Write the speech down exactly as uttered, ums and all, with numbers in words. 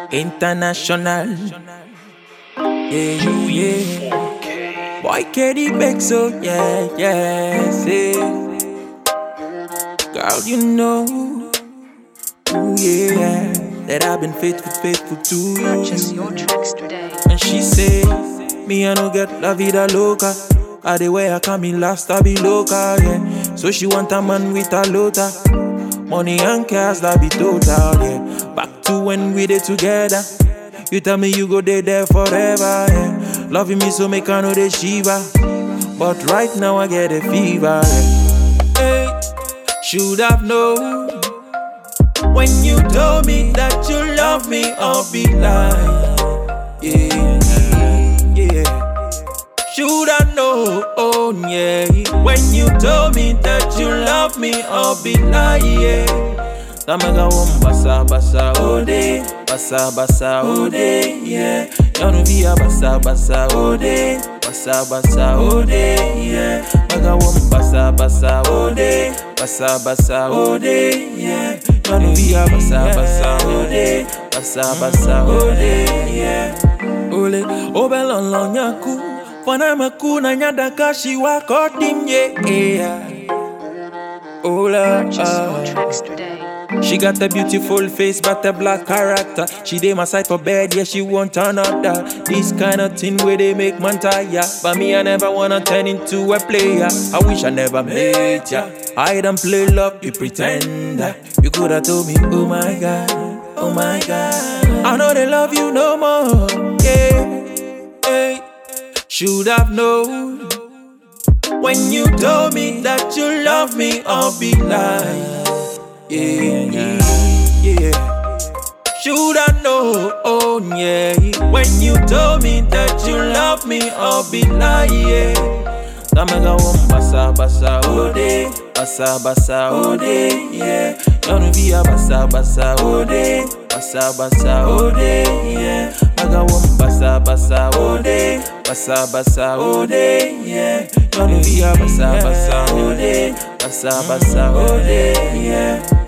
International. Yeah, you, yeah. Boy, Katie Bexo, yeah, yeah, say. Girl, you know, ooh, yeah, that I've been faithful, faithful to you. Purchase your tracks today. And she say, me I no get la vida loca. I the way I come in last, I be loca, yeah. So she want a man with a lota. Money and cars, that be total, yeah. Back to when we did together. You tell me you go there, there forever, yeah. Loving me so make I know the Shiva. But right now I get a fever, yeah. Hey, should have known when you told me that you love me, I'll be lying. Yeah, yeah. Should I know, oh yeah. When you told me that you love me, I'll be lying. Tamaga wom basa basa ode, basa basa ode, yeah. Yanu via basa basa ode, basa basa ode, yeah. Maga wom basa basa ode, basa basa ode, yeah. Yanu via basa basa ode, basa basa ode, yeah. Ole obelon long yaku, fana maku na nyadaka shiwa kodim yeah. Ola. Purchase your tracks today. She got a beautiful face, but a black character. She dey my side for bed, yeah, she won't turn up that. This kind of thing where they make man tired. But me, I never wanna turn into a player. I wish I never met ya. I don't play love, you pretender. You coulda told me, oh my God, oh my God. I know they love you no more, yeah, hey. Should have known when you told me that you love me, I'll be lying. Yeah, yeah, yeah. Should I know, oh yeah. When you told me that you love me, I'll be lying. Tamaga wom basa basa ode, basa basa ode, yeah. Yanu via basa basa ode, basa basa ode, yeah. Maga wom basa basa ode, basa basa ode, yeah. Yanu via basa basa ode, basa basa ode, yeah.